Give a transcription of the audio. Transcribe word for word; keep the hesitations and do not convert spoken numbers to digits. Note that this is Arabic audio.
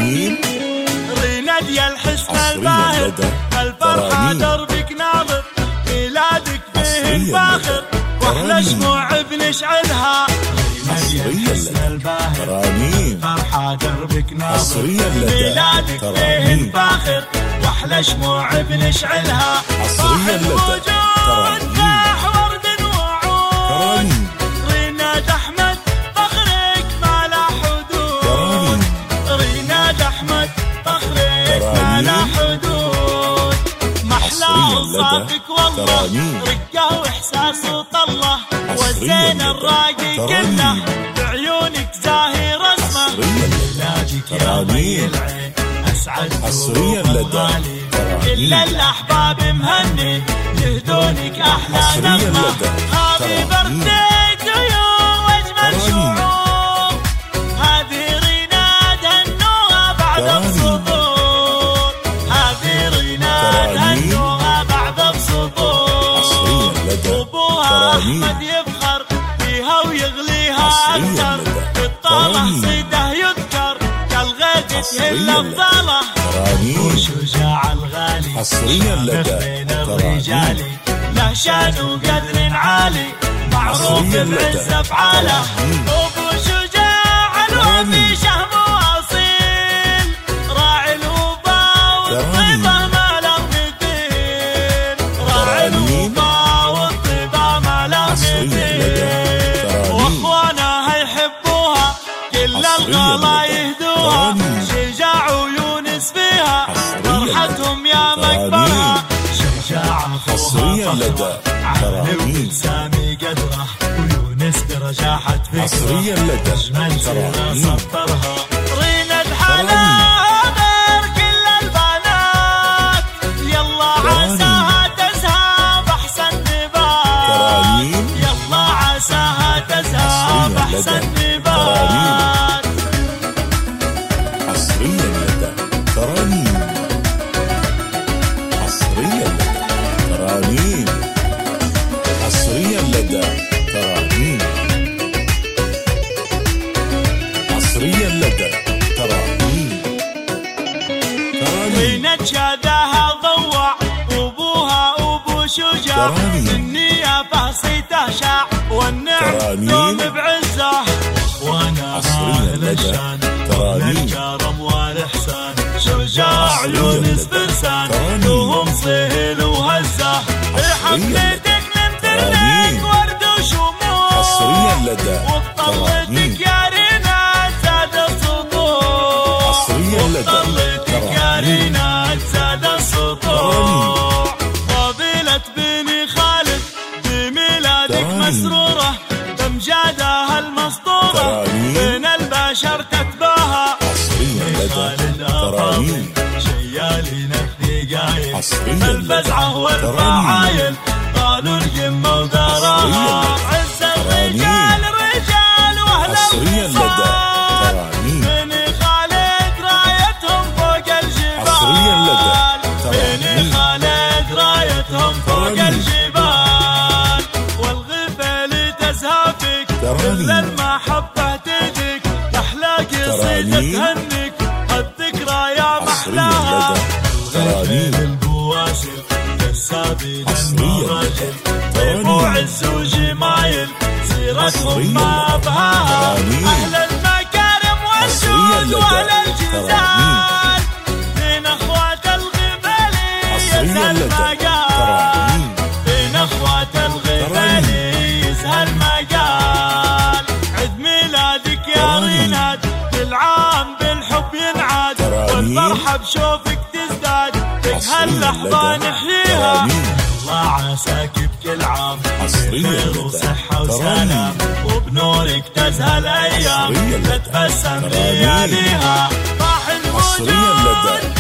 ترانيم ريناد يا الحسن الباهر الفرحة دربك ناظر ميلادك فيه الفاخر واحلى شموع بنشعلها. ريناد يا الحسن الباهر الفرحة دربك ناظر ميلادك فيه الفاخر واحلى شموع بنشعلها. عصريا لدى ترانيم ريناد أحمد فخرك ما له حدود. ريناد أحمد فخرك ما له حدود. محلى أوصافك والله رقة وإحساس وطله والزين الراقي كله بعيونك زاهي رسمه. ميلادك يا ضي العين أسعد قلوب الغالي كل الأحباب مهني يهدونك أحلى نغمة. هابي بردي تو يو واجمل شعور هذه ريناد هنوها بعد السطور. هذه ريناد هنوها بعد السطور. أبوها أحمد يفخر فيها ويغليها أكثر بالطالة صيده يذكر كالغيث تهل الضالة. وشجاع الغالي عصريا لدى بين الرجال له شان وقدر عالي معروف بعز افعاله. ابو شجاع الوفي شهم واصيل راعي الوفا والطيبه ما له مثيل. راعي الوفا والطيبه ما له مثيل. واخوانها يحبوها كل الغلا يهدوها. شجاع ويونس فيها فرحتهم يا مكبرها. شجاع عصريا لدى ترانيم سامي قدره ويونس برجاحة فكره. عصريا لدى أجمل سيرة سطرها. ريناد حلاها غير كل البنات يلا عساها تزهى بأحسن نبات. يلا عساها تزهى بأحسن نبات. عصريا لدى ترانيم عصريا لدى ترانيم عصريا لدى ترانيم عصريا لدى ترانيم. ريناد شاداها ضوع وابوها ابو شجاع النية فصيته شاع والنعم دوم بعزه. وانا الشان الكرم والاحسان شجاع يونس فرسان لهم صهيل وهزه. حبيتك نمتلك ورد وشموع عصريا لدى وطلتك يا ريناد زاد السطوع. عصريا لدى وطلتك يا ريناد زاد السطوع. قبيلة بني خالد بميلادك مسرورة بامجادها المسطورة بين البشر تتباهى. خالد أفاضل شيالي نفذي قايل الفزعة والفعايل قالوا القمة وذراها. عز الرجال رجال واهل الوصال بني خالد رايتهم فوق الجبال. بني خالد رايتهم فوق الجبال. والغفل تزهى فيك كل المحبة تجيك تحلى قصيدة تهنيك الذكرى يا محلاها. الغفل البواسل كالسابين المراجل طيب وعز وجمايل سيرتهم ما بهاها. أهل المكارم والجود وأهل الجزال بين أخوات الغفالي يزهى المقال. بين أخوات الغفالي يزهى المقال. عيد ميلادك يا ريناد كل عام بالحب ينعاد والفرحة بشوفك تزداد فيك هاللحظة نحييها. الله عساك بكل عام بخير وصحة وسلام وبنورك تزهى الأيام تتبسم لياليها. راح الوجود